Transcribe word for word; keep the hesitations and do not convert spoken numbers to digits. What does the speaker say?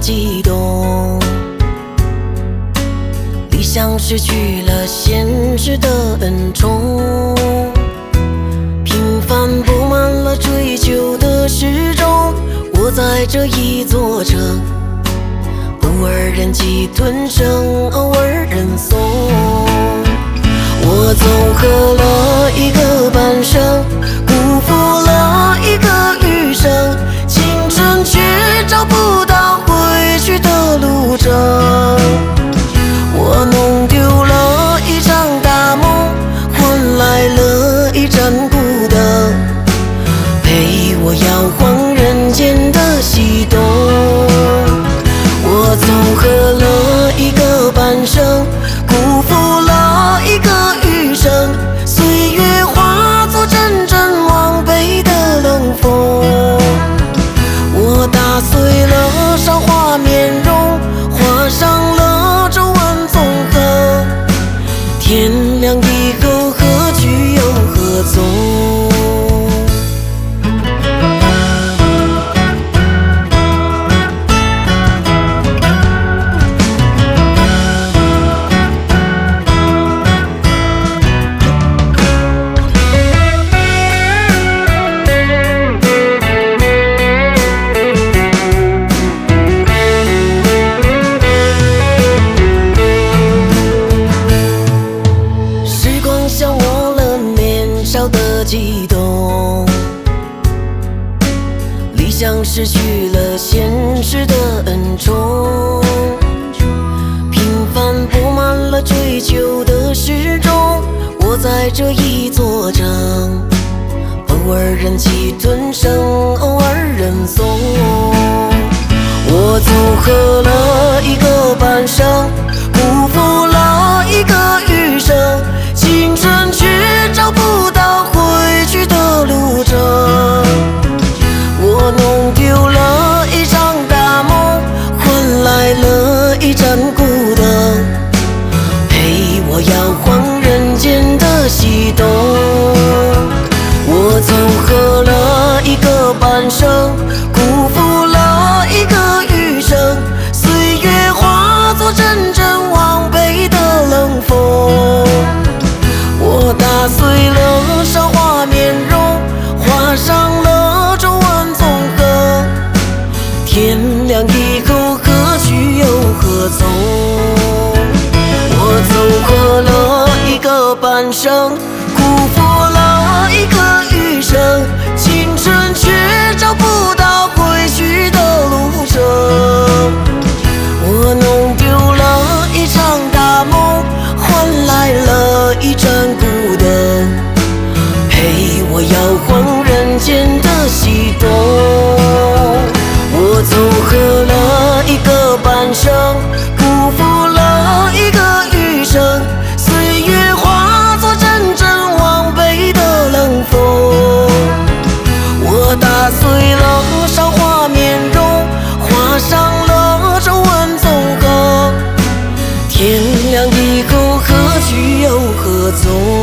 悸动。理想失去了现实的恩宠，平凡布满了追求的时钟。我在这一座城，偶尔人迹吞声，偶尔人怂。我走合了一个半生，辜负了一个余生，青春却找不到回去的路程。我弄丢了一场大梦，换来了一盏孤灯，陪我摇晃人间的悸动。我走合了一个半生，辜负了一个余生，岁月化作阵阵往北的冷风。我打碎了韶华面容，画上了皱纹纵横。天亮以后何去又何从？悸动，理想失去了现实的恩宠，平凡布满了追求的时钟。我在这一座城，偶尔人气吞声，偶尔人怂。我走合了一个半生，辜负了一个余生，青春却找不到回去的路程。我弄丢了一场大梦，换来了一盏孤灯，陪我摇晃人间的悸动。我走合了一个半生，辜负了一个余生，岁月化作阵阵往北的冷风。我打碎了韶华面容，画上了皱纹纵横。天亮以后何去又何从？我走合了一个半生，辜负了一个余生，青春却找不到回去的路程。我弄丢了一场大梦，换来了一盏孤灯，陪我摇晃人间的悸动。我走合了一个半生，辜负了一个余生，岁月化作阵阵往北的冷风。我打碎了韶华面容，画上了皱纹纵横。天亮以后何去又何从？